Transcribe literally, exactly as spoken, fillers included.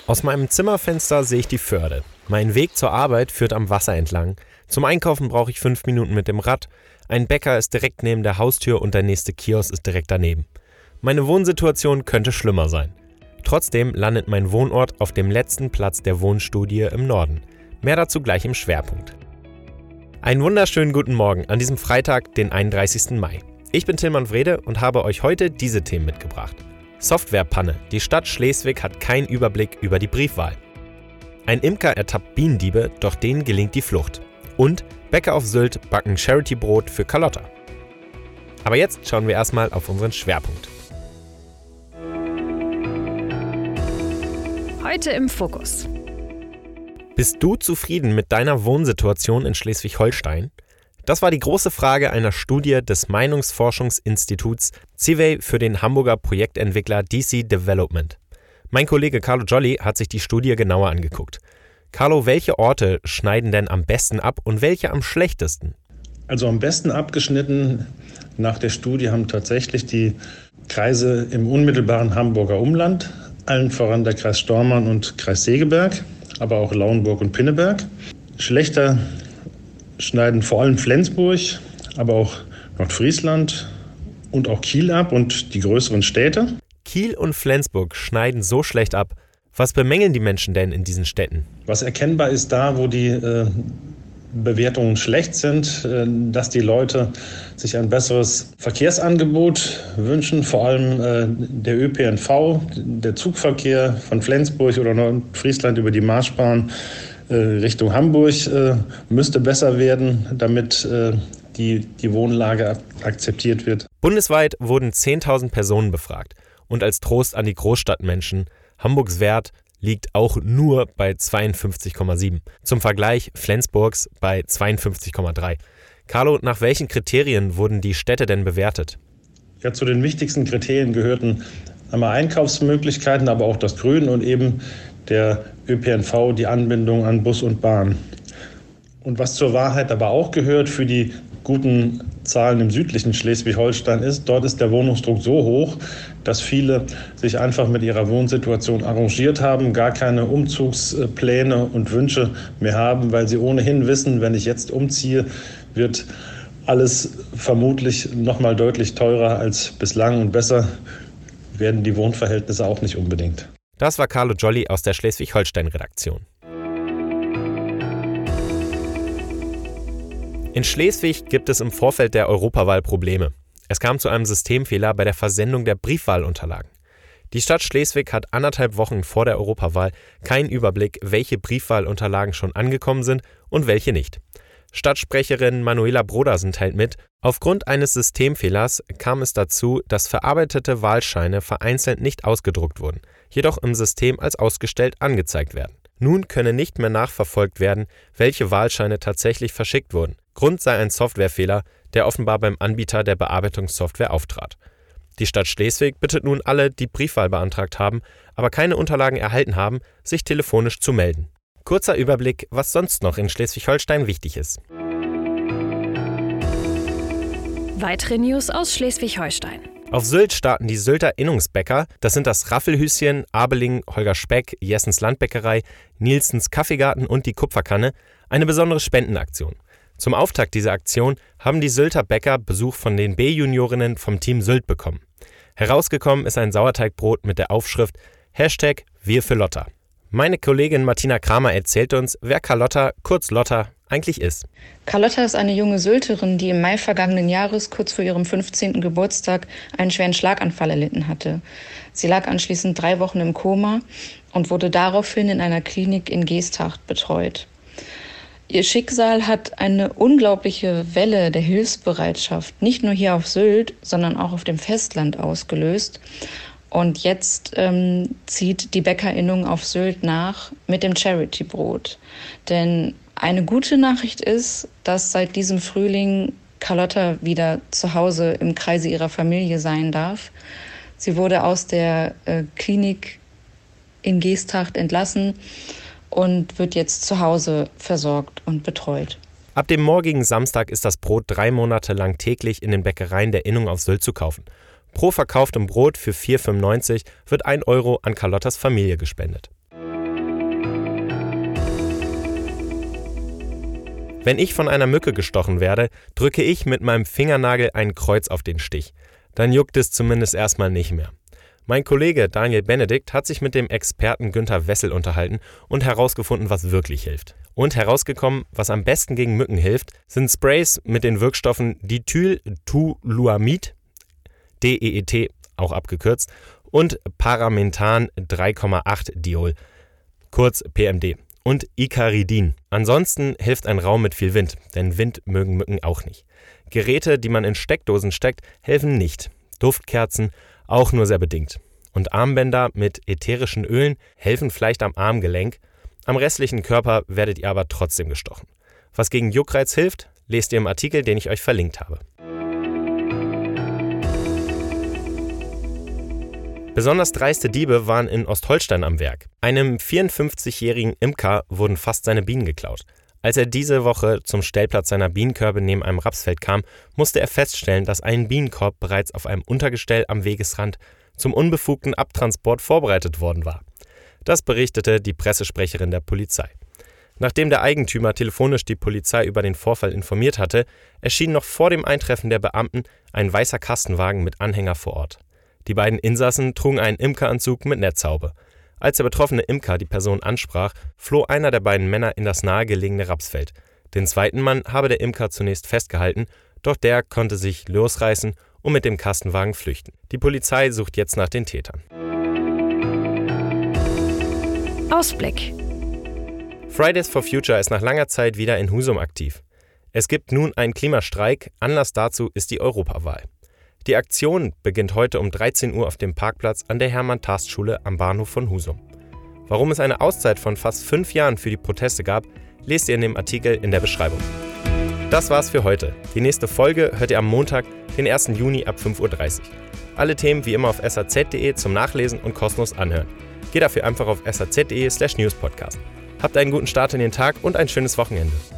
Aus meinem Zimmerfenster sehe ich die Förde. Mein Weg zur Arbeit führt am Wasser entlang. Zum Einkaufen brauche ich fünf Minuten mit dem Rad. Ein Bäcker ist direkt neben der Haustür und der nächste Kiosk ist direkt daneben. Meine Wohnsituation könnte schlimmer sein. Trotzdem landet mein Wohnort auf dem letzten Platz der Wohnstudie im Norden. Mehr dazu gleich im Schwerpunkt. Einen wunderschönen guten Morgen an diesem Freitag, den einunddreißigsten Mai. Ich bin Tilman Wrede und habe euch heute diese Themen mitgebracht. Softwarepanne. Die Stadt Schleswig hat keinen Überblick über die Briefwahl. Ein Imker ertappt Bienendiebe, doch denen gelingt die Flucht. Und Bäcker auf Sylt backen Charity-Brot für Carlotta. Aber jetzt schauen wir erstmal auf unseren Schwerpunkt. Heute im Fokus. Bist du zufrieden mit deiner Wohnsituation in Schleswig-Holstein? Das war die große Frage einer Studie des Meinungsforschungsinstituts Civey für den Hamburger Projektentwickler D C Development. Mein Kollege Carlo Jolly hat sich die Studie genauer angeguckt. Carlo, welche Orte schneiden denn am besten ab und welche am schlechtesten? Also am besten abgeschnitten nach der Studie haben tatsächlich die Kreise im unmittelbaren Hamburger Umland, allen voran der Kreis Stormarn und Kreis Segeberg, aber auch Lauenburg und Pinneberg. Schlechter schneiden vor allem Flensburg, aber auch Nordfriesland und auch Kiel ab und die größeren Städte. Kiel und Flensburg schneiden so schlecht ab. Was bemängeln die Menschen denn in diesen Städten? Was erkennbar ist da, wo die äh, Bewertungen schlecht sind, äh, dass die Leute sich ein besseres Verkehrsangebot wünschen, vor allem äh, der Ö P N V, der Zugverkehr von Flensburg oder Nordfriesland über die Marschbahn äh, Richtung Hamburg äh, müsste besser werden, damit äh, die, die Wohnlage ak- akzeptiert wird. Bundesweit wurden zehntausend Personen befragt. Und als Trost an die Großstadtmenschen: Hamburgs Wert liegt auch nur bei zweiundfünfzig Komma sieben. Zum Vergleich Flensburgs bei zweiundfünfzig Komma drei. Carlo, nach welchen Kriterien wurden die Städte denn bewertet? Ja, zu den wichtigsten Kriterien gehörten einmal Einkaufsmöglichkeiten, aber auch das Grün und eben der Ö P N V, die Anbindung an Bus und Bahn. Und was zur Wahrheit aber auch gehört für die guten Zahlen im südlichen Schleswig-Holstein ist, dort ist der Wohnungsdruck so hoch, dass viele sich einfach mit ihrer Wohnsituation arrangiert haben, gar keine Umzugspläne und Wünsche mehr haben, weil sie ohnehin wissen, wenn ich jetzt umziehe, wird alles vermutlich noch mal deutlich teurer als bislang und besser werden die Wohnverhältnisse auch nicht unbedingt. Das war Carlo Jolly aus der Schleswig-Holstein-Redaktion. In Schleswig gibt es im Vorfeld der Europawahl Probleme. Es kam zu einem Systemfehler bei der Versendung der Briefwahlunterlagen. Die Stadt Schleswig hat anderthalb Wochen vor der Europawahl keinen Überblick, welche Briefwahlunterlagen schon angekommen sind und welche nicht. Stadtsprecherin Manuela Brodersen teilt mit: Aufgrund eines Systemfehlers kam es dazu, dass verarbeitete Wahlscheine vereinzelt nicht ausgedruckt wurden, jedoch im System als ausgestellt angezeigt werden. Nun könne nicht mehr nachverfolgt werden, welche Wahlscheine tatsächlich verschickt wurden. Grund sei ein Softwarefehler, der offenbar beim Anbieter der Bearbeitungssoftware auftrat. Die Stadt Schleswig bittet nun alle, die Briefwahl beantragt haben, aber keine Unterlagen erhalten haben, sich telefonisch zu melden. Kurzer Überblick, was sonst noch in Schleswig-Holstein wichtig ist. Weitere News aus Schleswig-Holstein. Auf Sylt starten die Sylter Innungsbäcker, das sind das Raffelhüschen, Abeling, Holger Speck, Jessens Landbäckerei, Nielsens Kaffeegarten und die Kupferkanne, eine besondere Spendenaktion. Zum Auftakt dieser Aktion haben die Sylter Bäcker Besuch von den B-Juniorinnen vom Team Sylt bekommen. Herausgekommen ist ein Sauerteigbrot mit der Aufschrift Hashtag Wir für Lotta. Meine Kollegin Martina Kramer erzählt uns, wer Carlotta, kurz Lotta, eigentlich ist. Carlotta ist eine junge Sylterin, die im Mai vergangenen Jahres, kurz vor ihrem fünfzehnten Geburtstag, einen schweren Schlaganfall erlitten hatte. Sie lag anschließend drei Wochen im Koma und wurde daraufhin in einer Klinik in Geesthacht betreut. Ihr Schicksal hat eine unglaubliche Welle der Hilfsbereitschaft, nicht nur hier auf Sylt, sondern auch auf dem Festland ausgelöst. Und jetzt ähm, zieht die Bäckerinnung auf Sylt nach mit dem Charity-Brot. Denn eine gute Nachricht ist, dass seit diesem Frühling Carlotta wieder zu Hause im Kreise ihrer Familie sein darf. Sie wurde aus der äh, Klinik in Geesthacht entlassen und wird jetzt zu Hause versorgt und betreut. Ab dem morgigen Samstag ist das Brot drei Monate lang täglich in den Bäckereien der Innung auf Sylt zu kaufen. Pro verkauftem Brot für vier Euro fünfundneunzig wird ein Euro an Carlottas Familie gespendet. Wenn ich von einer Mücke gestochen werde, drücke ich mit meinem Fingernagel ein Kreuz auf den Stich. Dann juckt es zumindest erstmal nicht mehr. Mein Kollege Daniel Benedikt hat sich mit dem Experten Günter Wessel unterhalten und herausgefunden, was wirklich hilft. Und herausgekommen, was am besten gegen Mücken hilft, sind Sprays mit den Wirkstoffen Dithyltoluamid, D E E T auch abgekürzt, und Paramethan drei Komma acht Diol, kurz P M D, und Icaridin. Ansonsten hilft ein Raum mit viel Wind, denn Wind mögen Mücken auch nicht. Geräte, die man in Steckdosen steckt, helfen nicht. Duftkerzen auch nur sehr bedingt. Und Armbänder mit ätherischen Ölen helfen vielleicht am Armgelenk. Am restlichen Körper werdet ihr aber trotzdem gestochen. Was gegen Juckreiz hilft, lest ihr im Artikel, den ich euch verlinkt habe. Besonders dreiste Diebe waren in Ostholstein am Werk. Einem vierundfünfzigjährigen Imker wurden fast seine Bienen geklaut. Als er diese Woche zum Stellplatz seiner Bienenkörbe neben einem Rapsfeld kam, musste er feststellen, dass ein Bienenkorb bereits auf einem Untergestell am Wegesrand zum unbefugten Abtransport vorbereitet worden war. Das berichtete die Pressesprecherin der Polizei. Nachdem der Eigentümer telefonisch die Polizei über den Vorfall informiert hatte, erschien noch vor dem Eintreffen der Beamten ein weißer Kastenwagen mit Anhänger vor Ort. Die beiden Insassen trugen einen Imkeranzug mit Netzhaube. Als der betroffene Imker die Person ansprach, floh einer der beiden Männer in das nahegelegene Rapsfeld. Den zweiten Mann habe der Imker zunächst festgehalten, doch der konnte sich losreißen und mit dem Kastenwagen flüchten. Die Polizei sucht jetzt nach den Tätern. Ausblick. Fridays for Future ist nach langer Zeit wieder in Husum aktiv. Es gibt nun einen Klimastreik, Anlass dazu ist die Europawahl. Die Aktion beginnt heute um dreizehn Uhr auf dem Parkplatz an der Hermann-Tast-Schule am Bahnhof von Husum. Warum es eine Auszeit von fast fünf Jahren für die Proteste gab, lest ihr in dem Artikel in der Beschreibung. Das war's für heute. Die nächste Folge hört ihr am Montag, den ersten Juni ab fünf Uhr dreißig. Alle Themen wie immer auf s a z punkt de zum Nachlesen und kostenlos anhören. Geht dafür einfach auf s a z punkt de slash newspodcast. Habt einen guten Start in den Tag und ein schönes Wochenende.